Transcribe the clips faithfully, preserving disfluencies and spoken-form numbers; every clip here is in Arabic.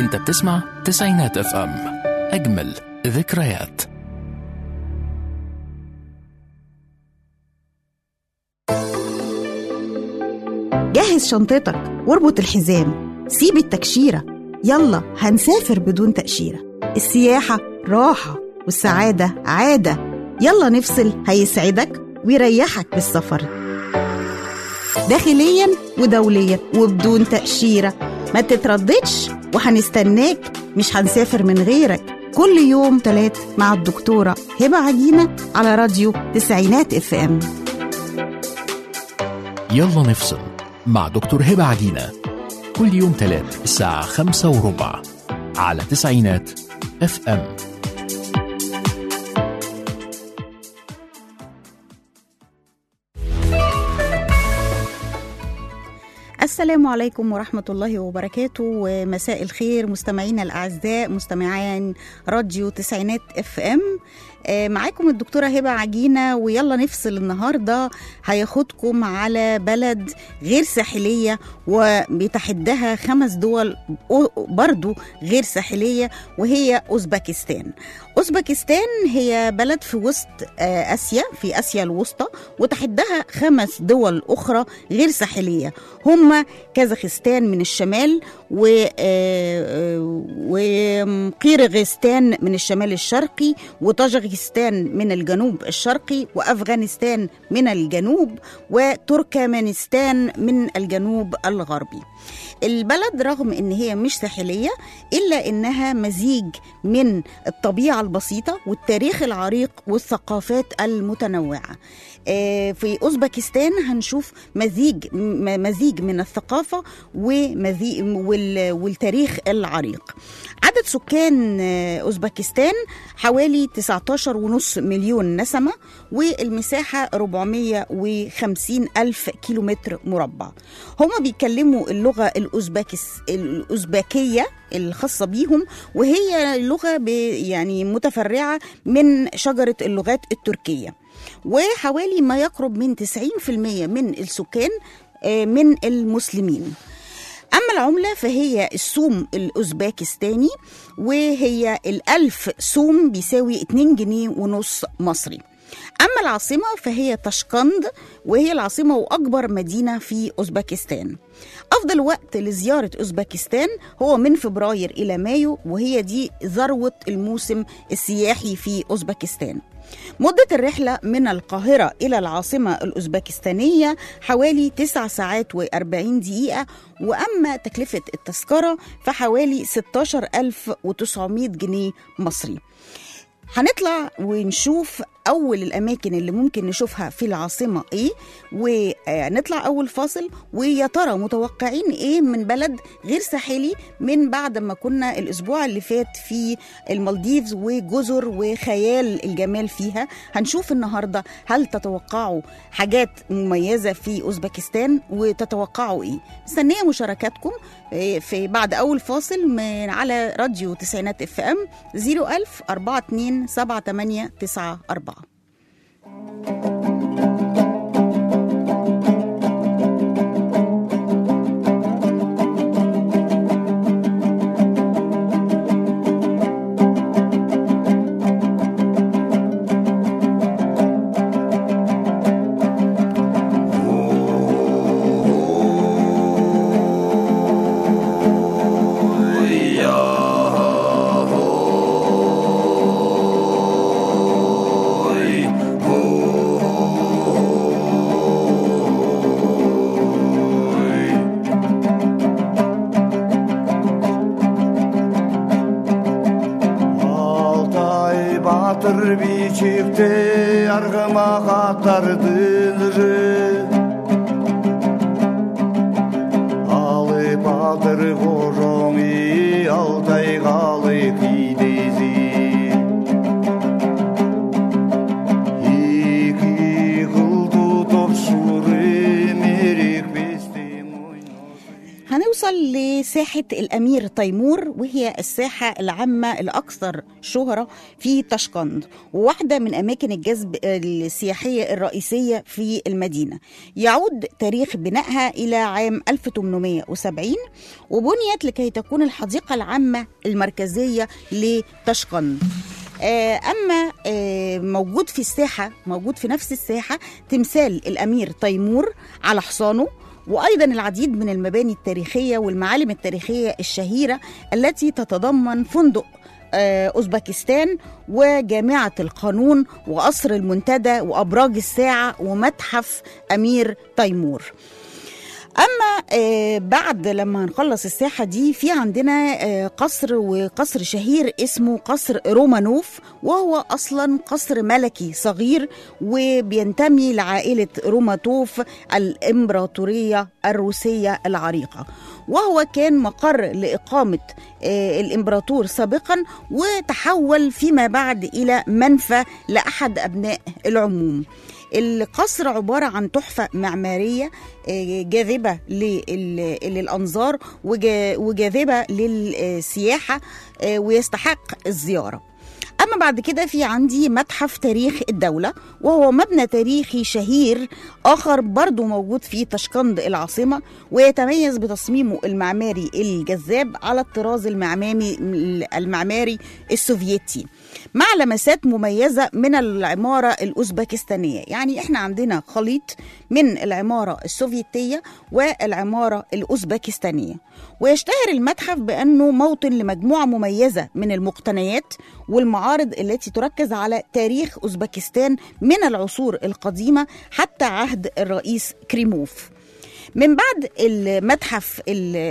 انت بتسمع تسعينات اف ام، اجمل ذكريات. جهز شنطتك واربط الحزام، سيب التكشيرة، يلا هنسافر بدون تأشيرة. السياحة راحة والسعادة عادة، يلا نفصل هيسعدك ويريحك بالسفر، داخليا ودوليا وبدون تأشيرة. ما تترددش وهنستناك، مش هنسافر من غيرك. كل يوم تلات مع الدكتورة هبة عجينة على راديو تسعينات اف ام. يلا نفصل مع دكتور هبة عجينة كل يوم تلات الساعة خمسة وربع على تسعينات اف ام. السلام عليكم ورحمة الله وبركاته، ومساء الخير مستمعينا الأعزاء، مستمعين راديو تسعينات اف ام. معاكم الدكتورة هبة عجينة، ويلا نفصل. النهاردة هياخدكم على بلد غير ساحلية وبتحدها خمس دول برضو غير ساحلية، وهي أوزبكستان. أوزبكستان هي بلد في وسط آسيا، في آسيا الوسطى، وتحدها خمس دول أخرى غير ساحلية، هم كازاخستان من الشمال، وقيرغستان من الشمال الشرقي، وطاجيكستان من الجنوب الشرقي، وأفغانستان من الجنوب، وتركمانستان من الجنوب الغربي. البلد رغم ان هي مش ساحلية الا انها مزيج من الطبيعة البسيطة والتاريخ العريق والثقافات المتنوعة. في أوزبكستان هنشوف مزيج مزيج من الثقافة ومزيج والتاريخ العريق. عدد سكان أوزبكستان حوالي تسعة عشر ونص مليون نسمة، والمساحة أربعمية وخمسين ألف كيلومتر مربع. هما بيتكلموا اللغة الأوزبكس الأوزبكية الخاصة بيهم، وهي لغة يعني متفرعة من شجرة اللغات التركية، وحوالي ما يقرب من تسعين بالمئة من السكان من المسلمين. أما العملة فهي السوم الأوزبكستاني، وهي الألف سوم بيساوي اتنين جنيه ونص مصري. أما العاصمة فهي طشقند، وهي العاصمة وأكبر مدينة في أوزبكستان. أفضل وقت لزيارة أوزبكستان هو من فبراير إلى مايو، وهي دي ذروة الموسم السياحي في أوزبكستان. مدة الرحلة من القاهرة إلى العاصمة الأوزبكستانية حوالي تسع ساعات وأربعين دقيقة، وأما تكلفة التذكرة فحوالي ستة عشر ألف وتسعمائة جنيه مصري. هنطلع ونشوف أول الأماكن اللي ممكن نشوفها في العاصمة إيه، ونطلع أول فاصل. ويا ترى متوقعين إيه من بلد غير ساحلي من بعد ما كنا الأسبوع اللي فات في المالديفز وجزر وخيال الجمال فيها؟ هنشوف النهاردة هل تتوقعوا حاجات مميزة في أوزبكستان، وتتوقعوا إيه؟ مستنية مشاركاتكم في بعد أول فاصل من على راديو تسعينات اف ام صفر ألف أربعة اتنين سبعة تمانية تسعة أربعة. هنوصل لساحة الأمير تيمور، وهي الساحة العامة الأكثر شهرة في طشقند، وواحدة من أماكن الجذب السياحية الرئيسية في المدينة. يعود تاريخ بنائها إلى عام ألف وثمانمائة وسبعين، وبنيت لكي تكون الحديقة العامة المركزية لطشقند. أما موجود في الساحة موجود في نفس الساحة تمثال الأمير تيمور على حصانه، وأيضا العديد من المباني التاريخية والمعالم التاريخية الشهيرة التي تتضمن فندق أوزبكستان وجامعة القانون وقصر المنتدى وأبراج الساعة ومتحف أمير تيمور. أما بعد لما نخلص الساحة دي في عندنا قصر، وقصر شهير اسمه قصر رومانوف، وهو أصلا قصر ملكي صغير وبينتمي لعائلة روماتوف الإمبراطورية الروسية العريقة، وهو كان مقر لإقامة الإمبراطور سابقا، وتحول فيما بعد إلى منفى لأحد أبناء العموم. القصر عبارة عن تحفة معمارية جاذبة للأنظار وجاذبة للسياحة ويستحق الزيارة. أما بعد كده في عندي متحف تاريخ الدولة، وهو مبنى تاريخي شهير آخر برضو موجود في طشقند العاصمة، ويتميز بتصميمه المعماري الجذاب على الطراز المعماري المعماري السوفيتي، مع لمسات مميزة من العمارة الأوزبكستانية. يعني احنا عندنا خليط من العمارة السوفيتية والعمارة الأوزبكستانية. ويشتهر المتحف بأنه موطن لمجموعة مميزة من المقتنيات والمعارض التي تركز على تاريخ أوزبكستان من العصور القديمة حتى عهد الرئيس كريموف. من بعد المتحف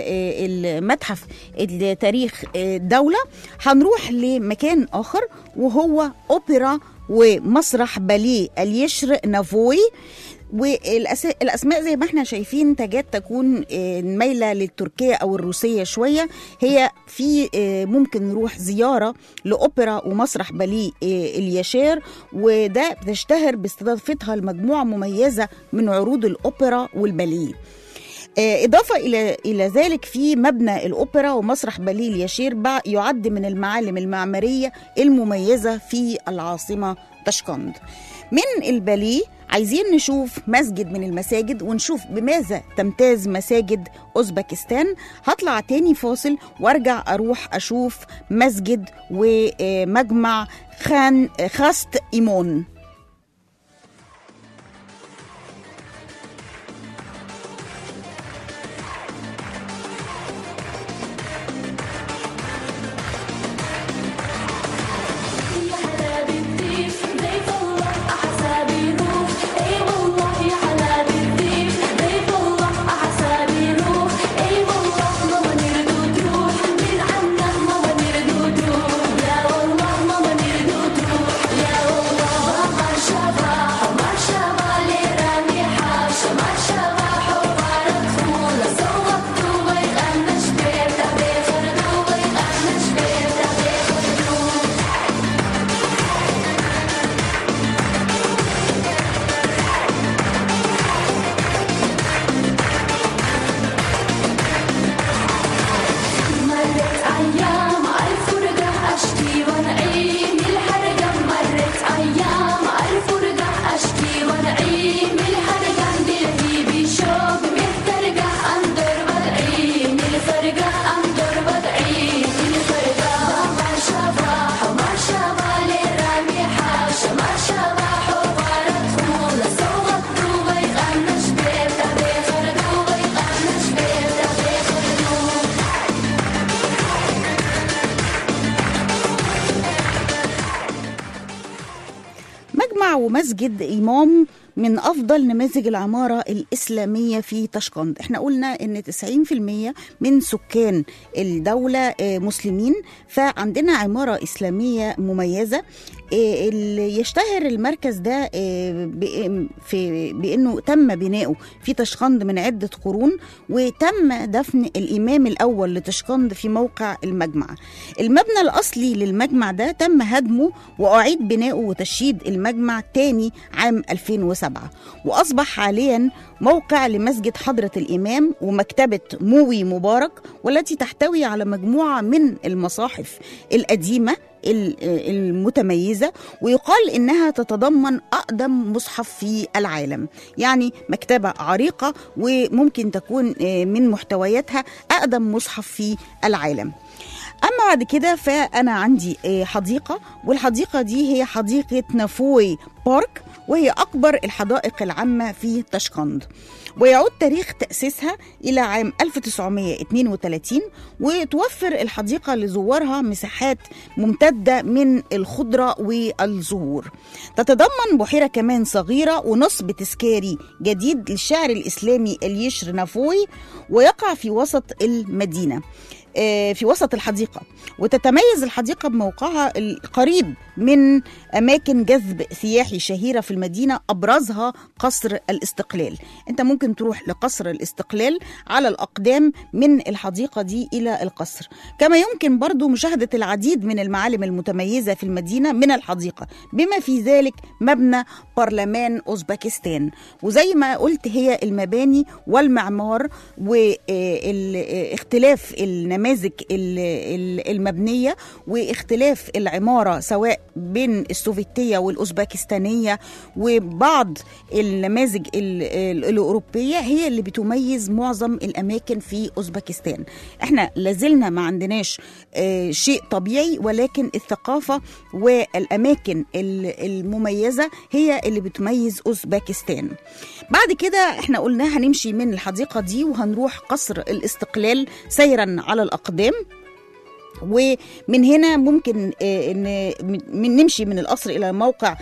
المتحف التاريخ الدولة هنروح لمكان آخر، وهو أوبرا ومسرح باليه اليشر نافوي. والأسماء زي ما احنا شايفين تكاد تكون مايلة للتركية أو الروسية شوية. هي في ممكن نروح زيارة لأوبرا ومسرح باليه اليشير، وده بتشتهر باستضافتها المجموعة مميزة من عروض الأوبرا والباليه. إضافة إلى إلى ذلك في مبنى الأوبرا ومسرح باليه اليشير يعد من المعالم المعمارية المميزة في العاصمة طشقند. من الباليه عايزين نشوف مسجد من المساجد ونشوف بماذا تمتاز مساجد أوزبكستان. هطلع تاني فاصل وارجع أروح أشوف مسجد ومجمع خان خاست إيمون. ومسجد إمام من أفضل نماذج العمارة الإسلامية في طشقند. احنا قلنا إن تسعين بالمئة من سكان الدولة مسلمين، فعندنا عمارة إسلامية مميزة. يشتهر المركز ده في بأنه تم بناؤه في طشقند من عدة قرون، وتم دفن الإمام الأول لطشقند في موقع المجمع. المبنى الأصلي للمجمع ده تم هدمه وأعيد بناؤه وتشييد المجمع تاني عام ألفين وسبعة. سبعة، وأصبح حاليا موقع لمسجد حضرة الإمام ومكتبة موي مبارك، والتي تحتوي على مجموعة من المصاحف القديمة المتميزة، ويقال إنها تتضمن أقدم مصحف في العالم. يعني مكتبة عريقة وممكن تكون من محتوياتها أقدم مصحف في العالم. أما بعد كده فأنا عندي حديقة، والحديقة دي هي حديقة نافوي بارك، وهي أكبر الحدائق العامة في طشقند، ويعود تاريخ تأسيسها إلى عام ألف وتسعمائة واثنين وثلاثين، وتوفر الحديقة لزوارها مساحات ممتدة من الخضرة والزهور. تتضمن بحيرة كمان صغيرة ونصب تذكاري جديد للشاعر الإسلامي اليشر نافوي، ويقع في وسط المدينة في وسط الحديقة. وتتميز الحديقة بموقعها القريب من أماكن جذب سياحي شهيرة في المدينة، أبرزها قصر الاستقلال. أنت ممكن تروح لقصر الاستقلال على الأقدام من الحديقة دي إلى القصر. كما يمكن برضو مشاهدة العديد من المعالم المتميزة في المدينة من الحديقة، بما في ذلك مبنى برلمان أوزبكستان. وزي ما قلت هي المباني والمعمار واختلاف النماذج المبنية واختلاف العمارة سواء بين السوفيتية والأوزبكستانية وبعض النماذج الأوروبية هي اللي بتميز معظم الأماكن في أوزبكستان. احنا لازلنا ما عندناش شيء طبيعي، ولكن الثقافة والأماكن المميزة هي اللي بتميز أوزبكستان. بعد كده احنا قلنا هنمشي من الحديقة دي وهنروح قصر الاستقلال سيرا على الأقدام، ومن هنا ممكن نمشي من القصر إلى موقع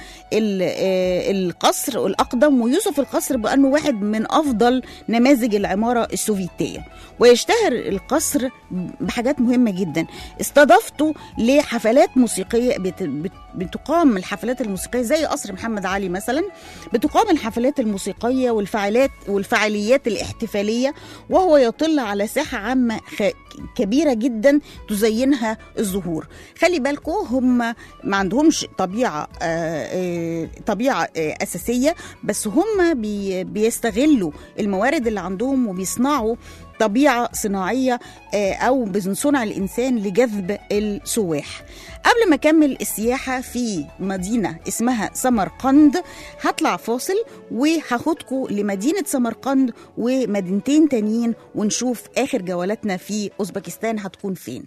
القصر الأقدم. ويوصف القصر بأنه واحد من أفضل نماذج العمارة السوفيتية، ويشتهر القصر بحاجات مهمة جدا. استضافته لحفلات موسيقية، بتقام الحفلات الموسيقية زي قصر محمد علي مثلا، بتقام الحفلات الموسيقية والفعاليات والفعاليات الاحتفالية، وهو يطل على ساحة عامة كبيرة جدا تزينها الزهور. خلي بالكم هم ما عندهمش طبيعة طبيعة أساسية، بس هم بيستغلوا الموارد اللي عندهم وبيصنعوا طبيعة صناعية أو بصنع الإنسان لجذب السواح. قبل ما أكمل السياحة في مدينة اسمها سمرقند هطلع فاصل وهاخدكم لمدينة سمرقند ومدينتين تانيين، ونشوف آخر جولاتنا في أوزبكستان هتكون فين.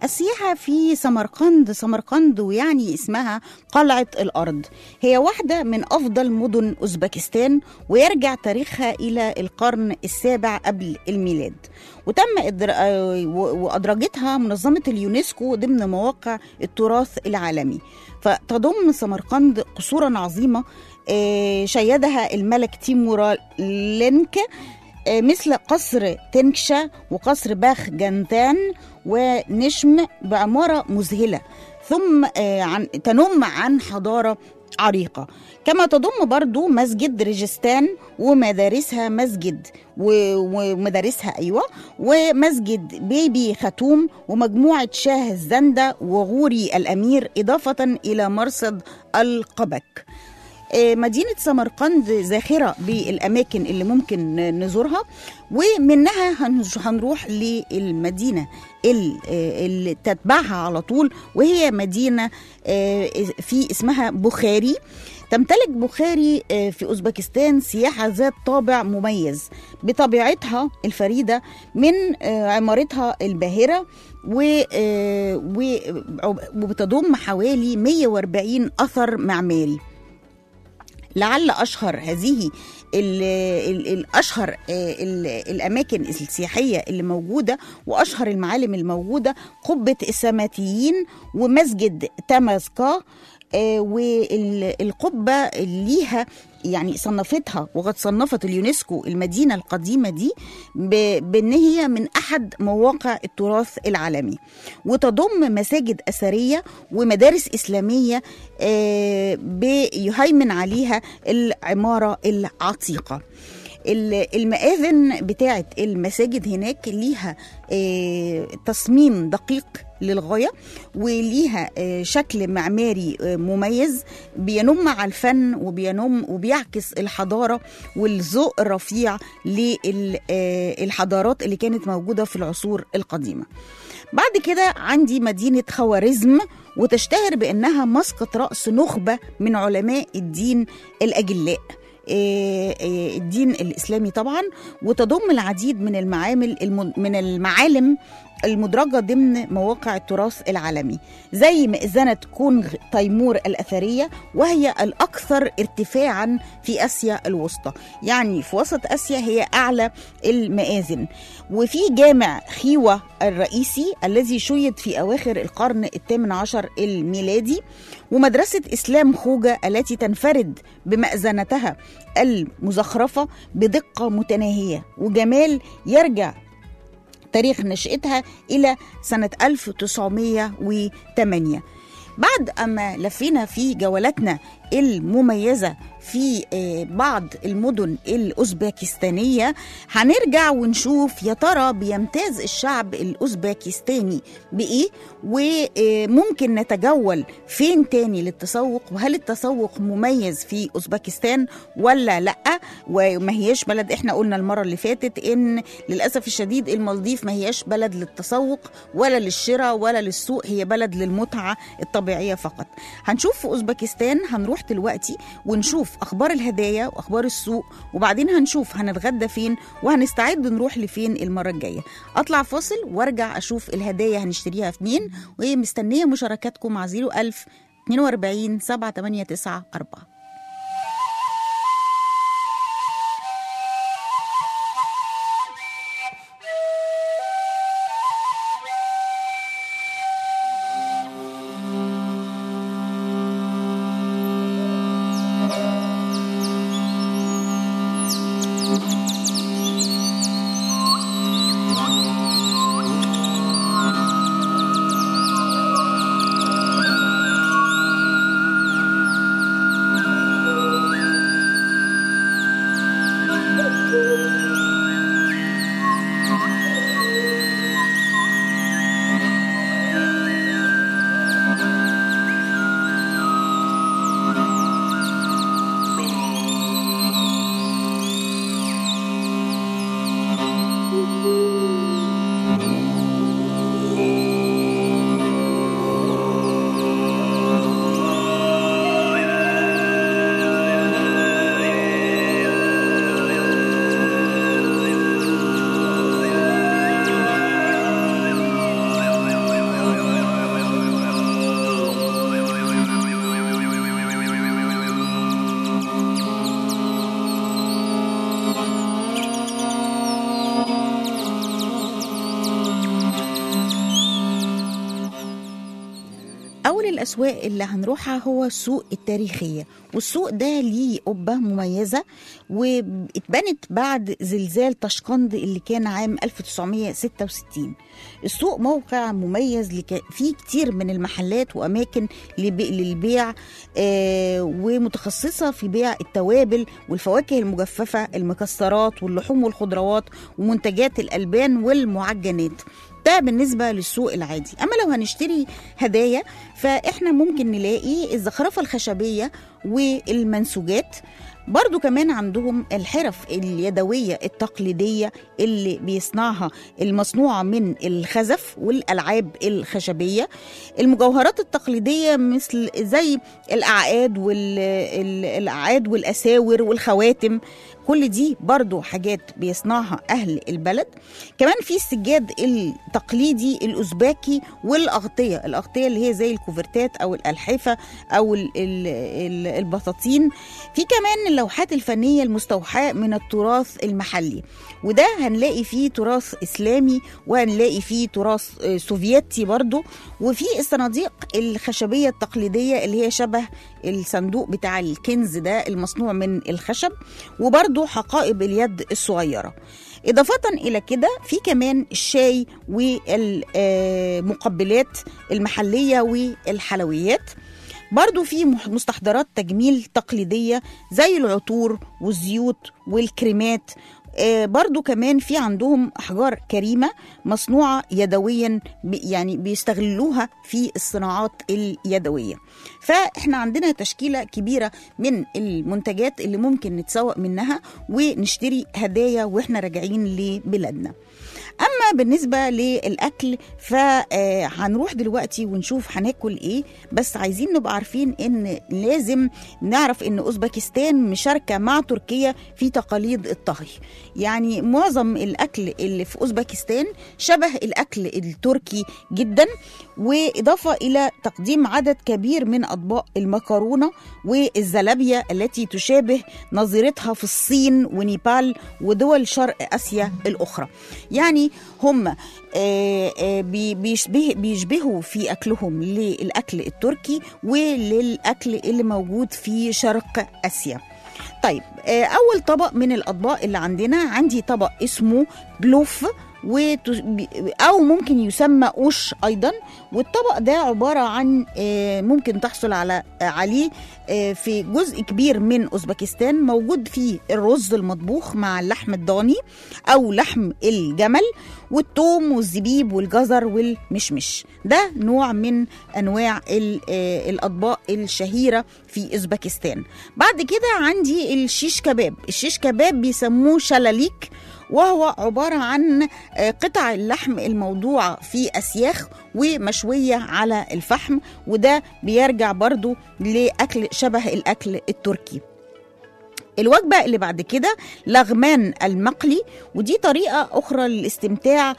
السياحة في سمرقند. سمرقند ويعني اسمها قلعة الأرض، هي واحدة من أفضل مدن أوزبكستان، ويرجع تاريخها إلى القرن السابع قبل الميلاد، وتم إدر... وأدرجتها منظمة اليونسكو ضمن مواقع التراث العالمي. فتضم سمرقند قصورا عظيمة شيدها الملك تيمورلينك، مثل قصر تنكشا وقصر باخ جنتان ونشم بعمارة مذهلة، ثم عن تنم عن حضارة عريقة. كما تضم برضو مسجد ريجستان ومدارسها مسجد ومدارسها أيوة ومسجد بيبي خاتوم ومجموعة شاه الزندة وغوري الأمير، إضافة إلى مرصد القبك. مدينة سمرقند زاخرة بالأماكن اللي ممكن نزورها، ومنها هنروح للمدينة اللي تتبعها على طول، وهي مدينة في اسمها بخاري. تمتلك بخاري في أوزبكستان سياحة ذات طابع مميز بطبيعتها الفريدة من عمارتها الباهرة، وبتضم حوالي مئة وأربعين أثر معماري. لعل أشهر هذه الأشهر الأماكن السياحية اللي موجودة وأشهر المعالم الموجودة قبة السماتيين ومسجد تامازكا. والقبة ليها يعني صنفتها وقد صنفت اليونسكو المدينة القديمة دي بأن هي من أحد مواقع التراث العالمي، وتضم مساجد أثرية ومدارس إسلامية بيهيمن عليها العمارة العتيقة. المآذن بتاعت المساجد هناك ليها تصميم دقيق للغاية، وليها شكل معماري مميز بينم على الفن وبينم وبيعكس الحضارة والذوق الرفيع للحضارات اللي كانت موجودة في العصور القديمة. بعد كده عندي مدينة خوارزم، وتشتهر بأنها مسقط رأس نخبة من علماء الدين الأجلاء، الدين الإسلامي طبعا، وتضم العديد من المعامل من المعالم المدرجة ضمن مواقع التراث العالمي، زي مئذنة كونغ تيمور الأثرية، وهي الأكثر ارتفاعا في آسيا الوسطى، يعني في وسط آسيا هي أعلى المآذن. وفي جامع خيوة الرئيسي الذي شيد في أواخر القرن الثامن عشر الميلادي، ومدرسة إسلام خوجة التي تنفرد بمأذنتها المزخرفة بدقة متناهية وجمال يرجع تاريخ نشأتها إلى سنة ألف وتسعمائة وثمانية. بعد أما لفينا في جولتنا المميزة في بعض المدن الأوزبكستانية، هنرجع ونشوف يا ترى بيمتاز الشعب الأوزبكستاني بإيه، وممكن نتجول فين تاني للتسوق، وهل التسوق مميز في أوزبكستان ولا لأ. وما هياش بلد، احنا قلنا المرة اللي فاتت إن للأسف الشديد المالديف ما هياش بلد للتسوق ولا للشراء ولا للسوق، هي بلد للمتعة الطبيعية فقط. هنشوف في أوزبكستان، هنروح دلوقتي ونشوف أخبار الهدايا وأخبار السوق، وبعدين هنشوف هنتغدى فين وهنستعد نروح لفين المرة الجاية. أطلع فاصل وارجع أشوف الهدايا هنشتريها في مين، وهي مستنية مشاركاتكم على زيرو ألف اثنين وأربعين سبعة ثمانية تسعة أربعة. الأسواق اللي هنروحها هو السوق التاريخية، والسوق ده ليه قبة مميزة واتبنت بعد زلزال طشقند اللي كان عام ألف وتسعمية وستة وستين. السوق موقع مميز لك... فيه كتير من المحلات وأماكن للبيع آه ومتخصصة في بيع التوابل والفواكه المجففة، المكسرات واللحوم والخضروات ومنتجات الألبان والمعجنات. ده بالنسبة للسوق العادي. أما لو هنشتري هدايا فإحنا ممكن نلاقي الزخرفة الخشبية والمنسوجات. برضو كمان عندهم الحرف اليدوية التقليدية اللي بيصنعها المصنوعة من الخزف والألعاب الخشبية. المجوهرات التقليدية مثل زي الأعقاد والأعقاد والأساور والخواتم، كل دي برضو حاجات بيصنعها أهل البلد. كمان في السجاد التقليدي الأوزباكي والأغطية، الأغطية اللي هي زي الكوفرتات أو الألحفة أو البطاطين. في كمان اللوحات الفنية المستوحاة من التراث المحلي، وده هنلاقي فيه تراث إسلامي وهنلاقي فيه تراث سوفيتي برضو. وفي الصناديق الخشبية التقليدية اللي هي شبه الصندوق بتاع الكنز ده المصنوع من الخشب، وبرضو حقائب اليد الصغيرة. إضافة إلى كده في كمان الشاي والمقبلات المحلية والحلويات. برضو في مستحضرات تجميل تقليدية زي العطور والزيوت والكريمات. برضو كمان في عندهم أحجار كريمة مصنوعة يدويا، يعني بيستغلوها في الصناعات اليدوية. فإحنا عندنا تشكيلة كبيرة من المنتجات اللي ممكن نتسوق منها ونشتري هدايا وإحنا راجعين لبلادنا. أما بالنسبة للأكل فهنروح دلوقتي ونشوف هناكل إيه، بس عايزين نبقى عارفين إن لازم نعرف إن أوزبكستان مشاركة مع تركيا في تقاليد الطهي. يعني معظم الأكل اللي في أوزبكستان شبه الأكل التركي جدا، وإضافة إلى تقديم عدد كبير من أطباق المكرونة والزلابية التي تشابه نظيرتها في الصين ونيبال ودول شرق آسيا الأخرى. يعني هم بيشبه بيشبهوا في أكلهم للأكل التركي وللأكل اللي موجود في شرق آسيا. طيب، أول طبق من الأطباق اللي عندنا، عندي طبق اسمه بلوف أو ممكن يسمى أوش أيضا. والطبق ده عبارة عن ممكن تحصل على عليه في جزء كبير من أوزبكستان، موجود فيه الرز المطبوخ مع اللحم الضاني أو لحم الجمل والثوم والزبيب والجزر والمشمش. ده نوع من أنواع الأطباق الشهيرة في أوزبكستان. بعد كده عندي الشيش كباب. الشيش كباب بيسموه شلاليك، وهو عبارة عن قطع اللحم الموضوعة في أسياخ ومشوية على الفحم، وده بيرجع برضو لأكل شبه الأكل التركي. الوجبة اللي بعد كده لغمان المقلي، ودي طريقة أخرى للاستمتاع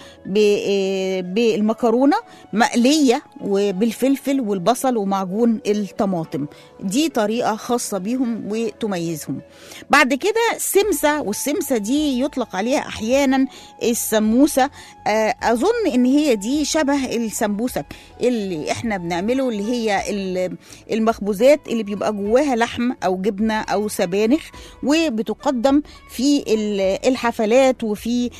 بالمكرونة مقلية وبالفلفل والبصل ومعجون الطماطم. دي طريقة خاصة بيهم وتميزهم. بعد كده سمسة، والسمسة دي يطلق عليها أحيانا السموسة. أظن إن هي دي شبه السمبوسك اللي إحنا بنعمله، اللي هي المخبوزات اللي بيبقى جواها لحم أو جبنة أو سبانخ، وبتقدم في الحفلات وفي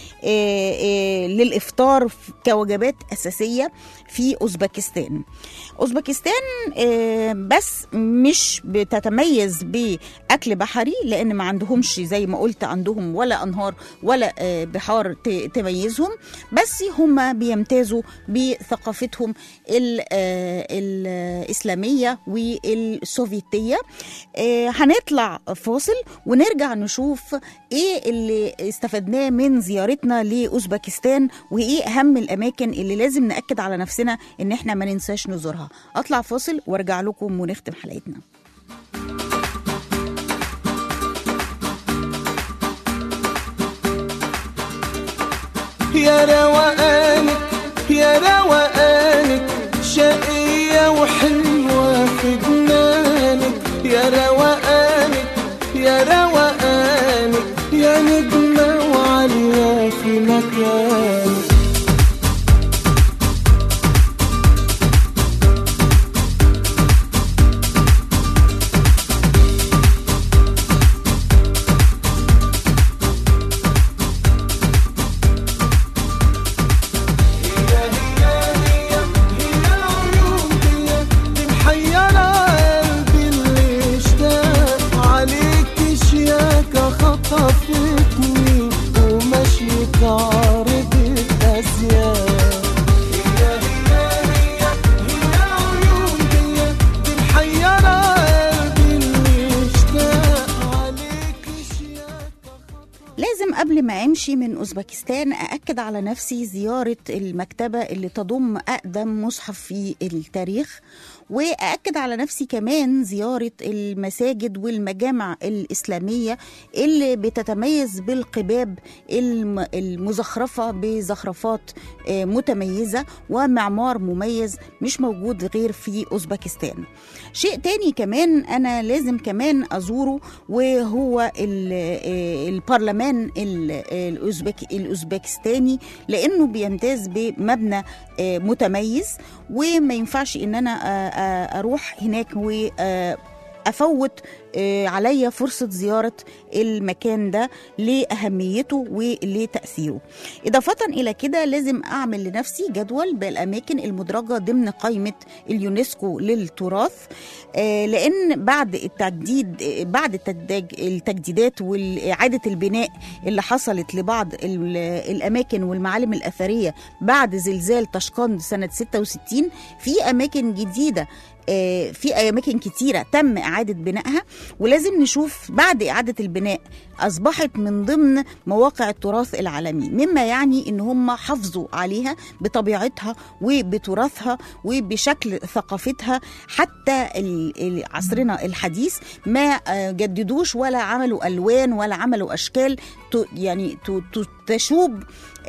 للإفطار كوجبات أساسية في أوزبكستان. أوزبكستان بس مش بتتميز بأكل بحري، لأن ما عندهمش زي ما قلت عندهم ولا أنهار ولا بحار تميزهم، بس هم بيمتازوا بثقافتهم الإسلامية والسوفيتية. هنطلع فاصل ونرجع نشوف ايه اللي استفدناه من زيارتنا لأوزبكستان، وايه اهم الاماكن اللي لازم نأكد على نفسنا ان احنا ما ننساش نزورها. اطلع فاصل وارجع لكم ونختم حلقتنا. يا روقانك يا روقانك شقية وحلوة في جنانك، يا روقانك يا روقانك يا نجمة وعالية في مكانك. أمشي من أوزبكستان أأكد على نفسي زيارة المكتبة اللي تضم أقدم مصحف في التاريخ، وأأكد على نفسي كمان زيارة المساجد والمجامع الإسلامية اللي بتتميز بالقباب المزخرفة بزخرفات متميزة ومعمار مميز مش موجود غير في أوزبكستان. شيء تاني كمان أنا لازم كمان أزوره، وهو البرلمان الأوزبكستاني، لأنه بيمتاز بمبنى متميز، وما ينفعش إن أنا أروح هناك وأفوت عليا فرصة زيارة المكان ده لأهميته ولتأثيره. إضافة إلى كده لازم أعمل لنفسي جدول بالأماكن المدرجة ضمن قائمة اليونسكو للتراث، لأن بعد التجديد بعد التجديدات والإعادة البناء اللي حصلت لبعض الأماكن والمعالم الأثرية بعد زلزال طشقند سنة ستة وستين، في أماكن جديدة في أماكن كتيرة تم إعادة بنائها، ولازم نشوف بعد إعادة البناء أصبحت من ضمن مواقع التراث العالمي، مما يعني إن هم حافظوا عليها بطبيعتها وبتراثها وبشكل ثقافتها حتى عصرنا الحديث، ما جددوش ولا عملوا ألوان ولا عملوا أشكال يعني تشوب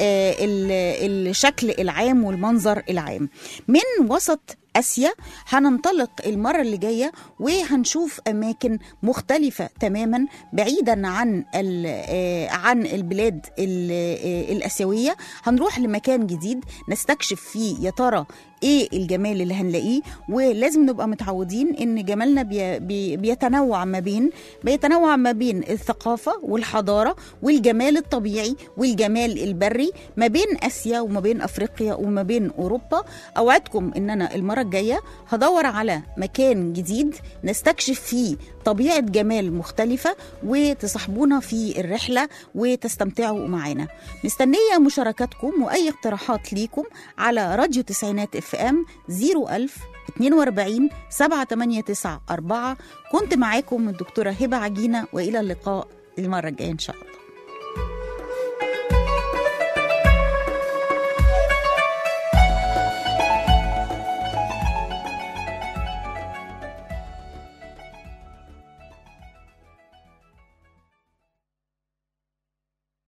الشكل العام والمنظر العام. من وسط آسيا هننطلق المرة اللي جاية وهنشوف أماكن مختلفة تماما بعيدا عن عن البلاد الآسيوية. هنروح لمكان جديد نستكشف فيه يا ترى ايه الجمال اللي هنلاقيه، ولازم نبقى متعودين ان جمالنا بي بي بيتنوع ما بين بيتنوع ما بين الثقافة والحضارة والجمال الطبيعي والجمال البري ما بين آسيا وما بين أفريقيا وما بين أوروبا. أوعدكم ان انا المرة الجاية هدور على مكان جديد نستكشف فيه طبيعة جمال مختلفة وتصاحبونا في الرحلة وتستمتعوا معنا. مستنية مشاركاتكم وأي اقتراحات ليكم على راديو تسعينات اف ام صفر ألف اتنين وأربعين سبعة تمانية تسعة أربعة. كنت معاكم الدكتورة هبة عجينة، وإلى اللقاء المرة الجاية إن شاء الله.